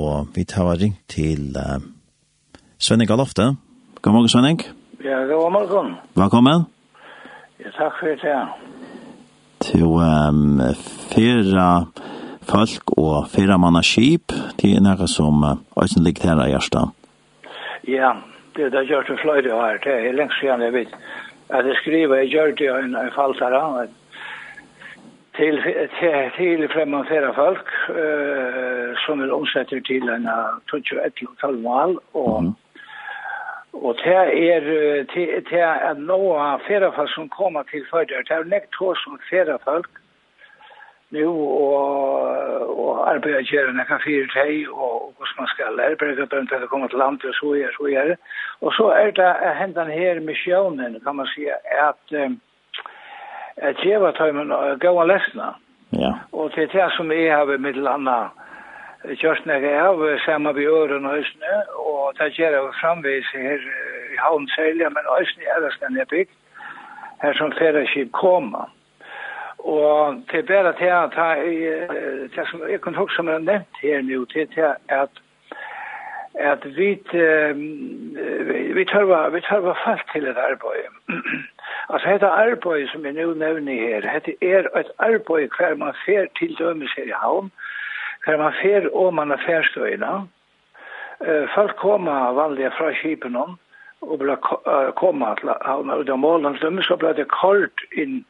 og vi tar ringt til Svenning Galofte. God morgen, Svenning. Ja, god morgen. Velkommen. Ja, takk for det. Til fyrre folk og fyrre mannaskip, det noe som også ligger her i Gjerstad. Ja, det har gjort det flere år. Det er lengst siden jeg vet. At jeg skriver, jeg gjør det en faltare til fremmede folk som vil omsette til en 12 mål, og det er noen feriefolk som kommer til fødder. Det er nekt 1000 feriefolk nu og arbeider gjør noen fyrtøy og hvordan man skal arbeide til å komme til landet og så gjør. Og så det hentan her missionen, kan man si, at gjeva tøymen gåa lesna. Ja. Og det det som jeg har med landa gjort når jeg har sammen med øren og østene, og det gjør jeg framvis her i havn særlig, men østene er det stendig bygd, her som ferieskip kommer. Og det bare til at det som jeg kan huske som jeg har nevnt her nu, det at vi tar fast til et arbeid. Altså, dette arbeid som jeg nu nevner her, dette et arbeid hver man fer til dømes her i havn, hver man fer og man ferstøyene. Folk kommer vanlige fra skipen og blir kommet til havn, og da målen dømes, så blir det kort inn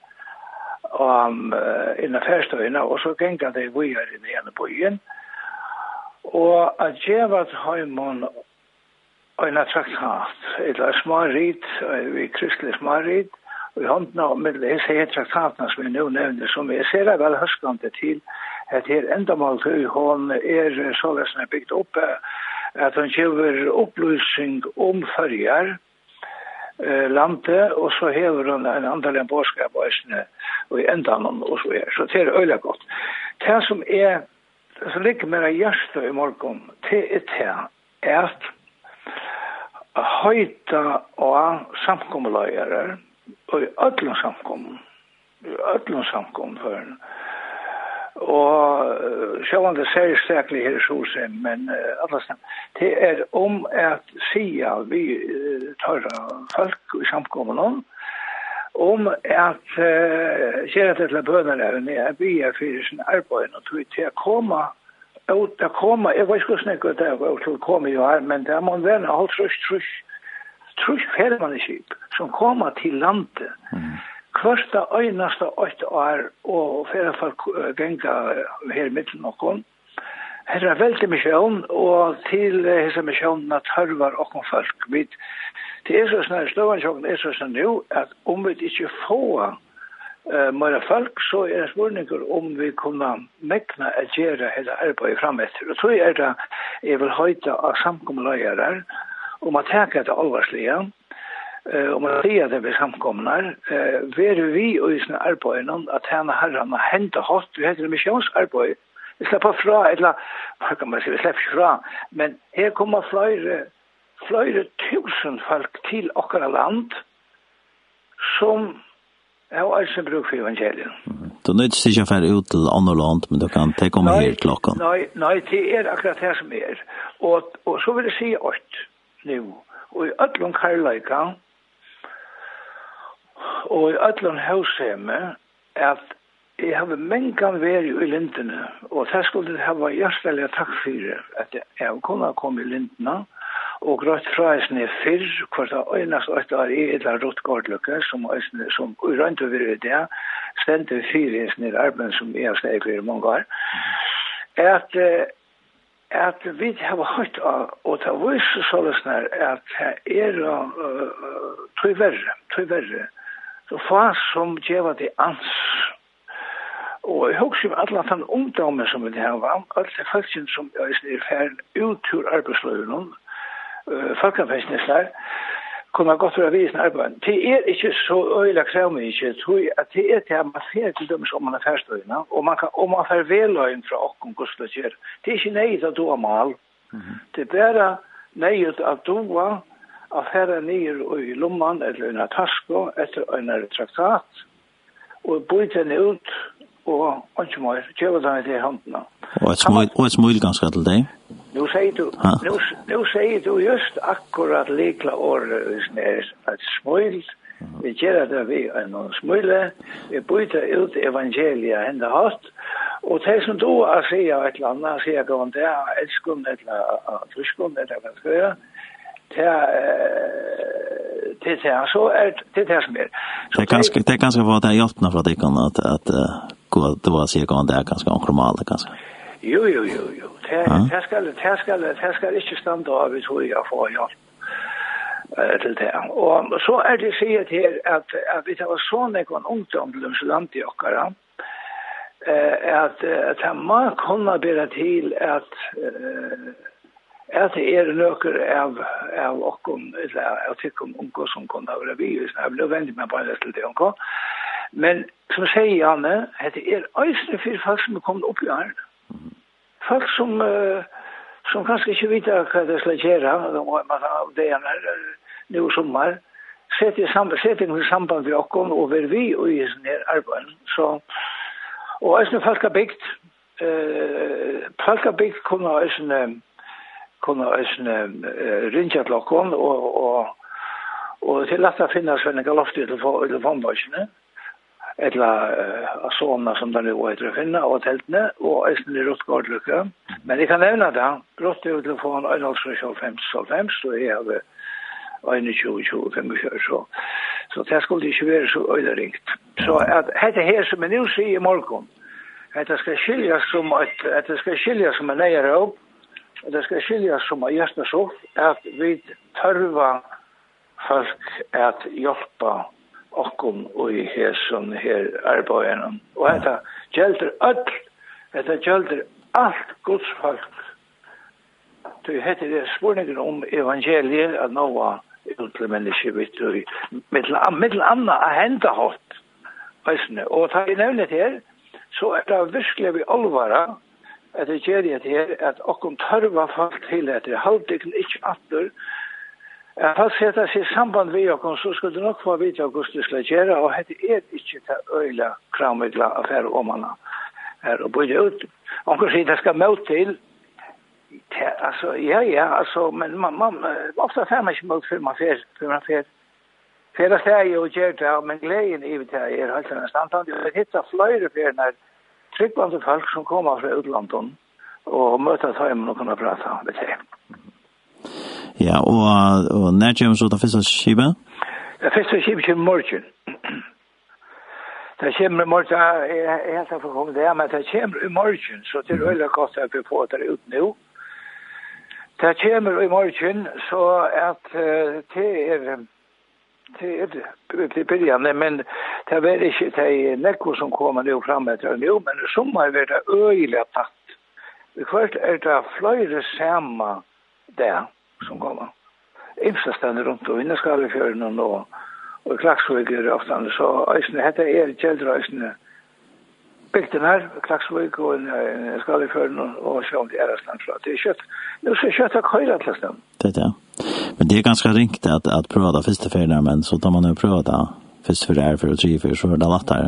ferstøyene, og så ganger det vi her inn i ene byen. Og at gjeva heimen en traktat, eller smarrit, vi kristelig smarrit, og i hånden av disse traktatene som jeg nå nevner, som jeg ser vel høstende til, at her endamål til hun således bygd opp, at hun gjør opplysning om førjer, landet, og så hever hun en andelen bådskap og i endamål og så er. Så det øyelig godt. Det som så ligger med hjertet i morgen til at høyta og samkommeløyere og i ødlom samkommen for en. Og selv om det ser sterkelig her i Solsheim, men det om at sida vi tar folk i samkommen om at gjøre det til bønerne er vi for sin arbeid og til å komme jeg vet ikke hvordan det er til å komme jo her, men det må være en trus fermanneskip som kommer til landet hverste øyneste 8 år og ferdefolk ganger her i midten noen. Her er veldig misjon, og til disse misjonene tørver og folk. Det er så snart, støvannsjokken er så snart nå, at om vi ikke får mer folk, så er det spørninger om vi kunne mekne å gjøre hele arbeidet fremetter. Og så det, jeg vil høyte av samkommeløyere, om å ta det alvarslige, om å si det ved samkommer, være vi og i sånne arbeidene, at henne herrene henter hatt, vi heter misjonsarbeid. Vi slipper fra, eller hva kan man si, vi slipper ikke fra, men her kommer flere tusen folk til okkara land som har altså bruk for evangeliet. Du nødt til ikke å fære ut til andre land, men du kan ta komme her til klokken. Nei, det akkurat det som er. Og så vil jeg si at nå, og i ødlom karløyka, og i ødlom haushjemme, at jeg har mengan vært i lintene, og det skulle det ha hjertelig takk for at jeg kunne komme i lintene, og grått fra jeg sned fyrr, hvert av øynest og etter i et eller rått gårdløkke, som rønt over det, stendte fyr i sned arbeid som jeg har sned for mange år, at vi har hørt av, og det var så sånn at tog verre, så far som gjør det ans, og jeg husker alle den ungdommen som vi har vært, alle folkene som er ferdig ut til arbeidsløyene, folkefestene kunne godt være visen arbeid. Det ikke så øyelig krevende ikke, at det til at man fer til dømes om man er ferstøyene, og man får veløyen fra åkken hvordan det gjør. Det ikke nøyd at du har mal. Det bare nøyd at du har affære ned i lomman eller under tasko etter en traktat, og bøyte den ut, og ikke mer, gjør det til håndene. Og et smil ganske til deg? Nu säger du just akkurat likla året att smöjl. Vi gör det vi en smöjle. Vi byter ut evangelia ända hatt. Och det som då att säga ett eller annat, säga gå där, älskon eller friskon eller vad ska jag det är så det är som är. Det är ganska vad det hjälpna för att det kan att gå det var säga gå där ganska normalt ganska. Jo. Det ska inte stanna av vi tror jag får hjälp. Till det. Och så är det säger till att vi tar sån en ungdom till oss land i okkara. Att man kunna bära till att det nöker av okkom eller jag tycker onko som kunde vara vi så jag vänder mig bara till det onko. Men som säger Janne, det är östre för folk som kommer upp i här. Folk som kanske inte vet vad det ska göra, det är nu sommar. Sätt i samband med okkom och vi och i sån här arbete. Så och östre folk har byggt kunna rinja till okkom och till att finnas en galoft till telefonböckerna. Eller såna som det nu är att finna och tältne och östre rotgårdlucka. Men det kan nämna det. Rott ut telefon 125 så är det 21-25 så det skulle inte vara så öderingt. Så att det här som jag nu säger i morgon att det ska skiljas som en nejerop det ska skiljas som en gästasov att vi törva folk att hjälpa okkom och i hässon här arbeten och det gäller allt Guds folk. Det heter det spårningen om evangeliet att nå ut till människor vid mittel anna hända hot. Och tar I nämnet här så är det verkligen vi allvara att det ger det här att okkom törva folk till det halvdiken inte åter att sätta sig I samband med okkom så skulle det nog få vita augusti ska göra och det är inte det öjla kramigla affär om man är och borde ut om kanske det ska mot till alltså alltså men man ofta får man inte mot för man får för det säger ju Gerda men glädjen I det är helt nästan det hittar flöjder för när tryckvande folk som kommer från utlandet och möter hem och kunna prata med sig. Ja, och när kommer så det första skibet? Det första skibet kommer morgon. Det kommer morgon, jag har sagt för det, men det kommer I morgon, så det är väldigt gott att vi får det ut nu. Det kommer I morgon, så att det är början, men det är inte det nekko som kommer nu fram efter nu, men I sommar är det öjligt tatt. Först är det flöjre samma där som kommer. Infraständer runt och Vinneskalefjörden och Klagsvik är ofta så detta är Kjeldröjsne bygden här, Klagsvik och Skalefjörden och så det är stann så det är kött. Nu så kött att höra till stan. Det. Men det är ganska ringt att pröva första färden men så tar man nu pröva först för där för att tre för så är det lättare.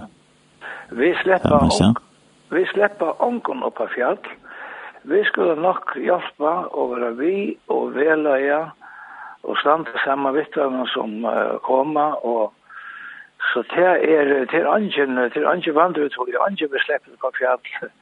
Vi släpper onkon upp på fjäll. Vi skulle nog hjälpa och vara vi och välja och stanna samma vittnen som kommer och så det är till ingen vandret och ingen besläppt på fjäll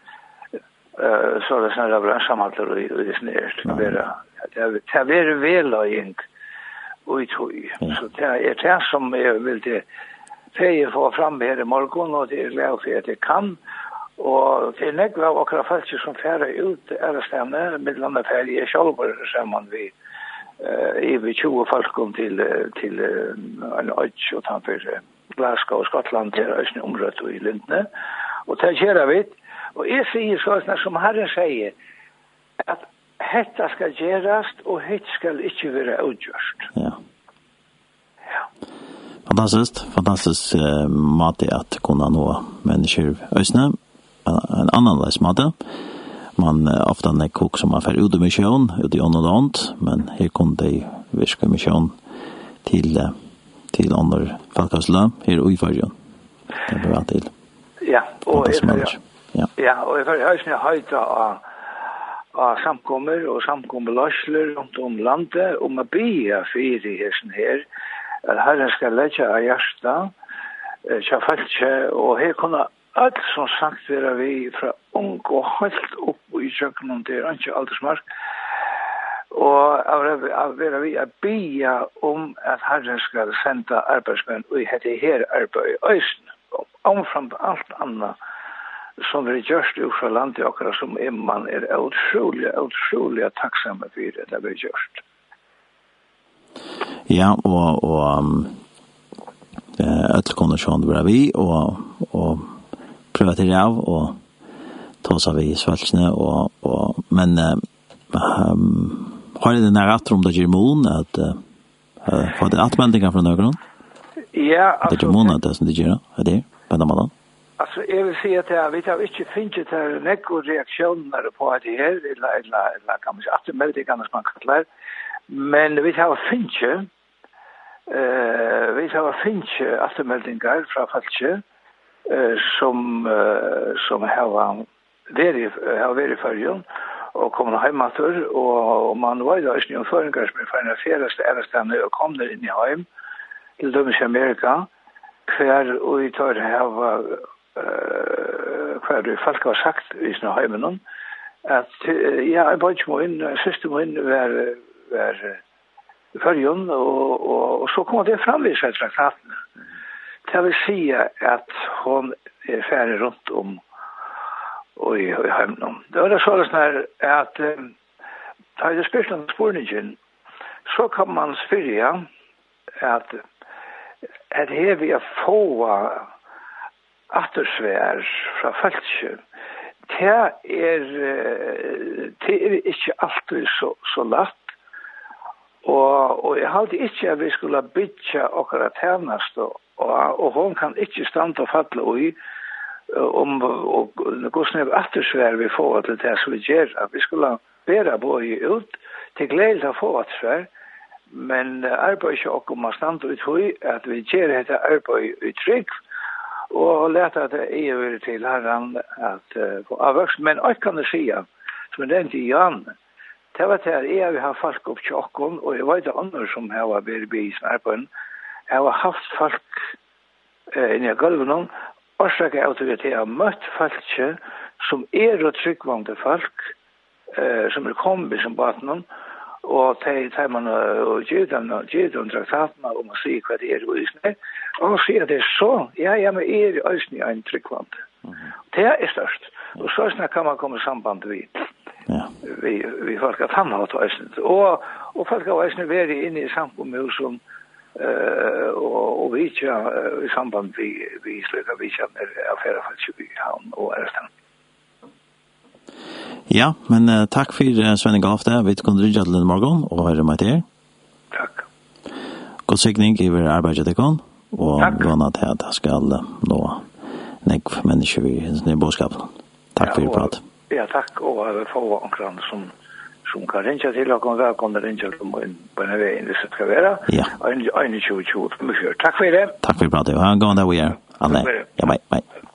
så det snarare blir sammanhåll i det snärt det är väljning och så det är det som jag vill det få fram här I morgon och det är glad för att det kan och det är nekva av okra folk som färre ut är det stämmer mellan färger själva samman vi I 20 folk kom till en öch och tanför Glasgow och Skottland till östne området och I Lindne och det gör vi och jag säger så som Herren säger att detta ska göras och det ska inte vara utgjort. Ja. Fantastiskt mat att kunna nå människor östne en annan läsmate. Man ofta en kock som man får ut I mission, ut I annat men här kom det viska mission till andra folkhögskola här I Färjön. Det är bra till. Ja, och ja, och jag höjda av samkommer og samkommeløsler rundt om landet om å bygge fyrighetsen her. Herren skal legge av hjertet, og her kunne alt som sagt være vi fra ung og helt opp i kjøkkenen til ikke aldersmark. Og være vi å bygge om at Herren skal sende arbeidsmenn og hette her arbeid i øysen. Omframt alt annet som vi gjørst ut fra landet akkurat som man utrolig takksomme for det vi gjørst. Ja, og ødelkondisjonen var vi og prøvde av og ta seg vi i sveltsene men har det nær atter om det gjør mån at har det atmeldinger fra nøkron? Ja, altså det gjør mån at det som det gjør er det på den måten? Altså, jeg vil si at vi har ikke finnet her nekko reaksjoner på det her eller kan man si atmeldinger som man kallar men vi har finnet atmeldinger fra falske som har vært i fargen og kommer hjemme og man var jo ikke noen føringer som for en fjereste ærestene og kom der inn i hjem til dømes i Amerika hver og i tar hver folk har sagt i sånne hjemme at ja, jeg bare ikke må inn siste må inn var i fargen og så kommer det framvise fra traktatene. Det vil si at hun ferdig rundt om og i hjemmen. Det var sånn at da det spørsmål om spørningen, så kan man spørre at her vi har få attersvær fra falske. Det er ikke alltid så lett. Og jeg hadde ikke at vi skulle bytja akkurat tjenest og hun kan ikke stande og falle i om hvordan attersvær vi får til det som vi gjør. Vi skulle bedre både ut til glede å få attersvær, men arbeid ikke også om å stande ut i at vi gjør dette arbeid i trygg og lete at det er til herren at få avvokst. Men jeg kan det si, som det ikke Jan, det var til at jeg har folk opp til åkken, og jeg vet andre som har vært i snarpen. Jeg har haft folk inn i gulven, årsak av at jeg har møtt folk som og tryggvante folk, som kommet som baten, og tar man og gjør dem traktatene om å si hva det i øyne, og sier det så, ja, men i øyne er en tryggvante. Det er størst. Og så kan man komme samband vid. Ja. Vi folk at han har tøysen. Og folk har vært vært inne i samkommet som og vi ikke i samband vi slutter vi ikke affære for han og Ærestan. Ja, men takk for Svenning Gafte. Vi kunne rydde til den morgen og høre meg til. Takk. God sikning i vår arbeidet til kon og vana til at jeg skal nå nekv mennesker i bådskapen. Takk for prat. Ja, takk, og jeg vil få omkring som kan ringe til og velkomne ringe til på en vei hvis det skal være. Ja. 21-25. Takk for det. Takk for pratet. Ha en god dag vi er. Ja, bye.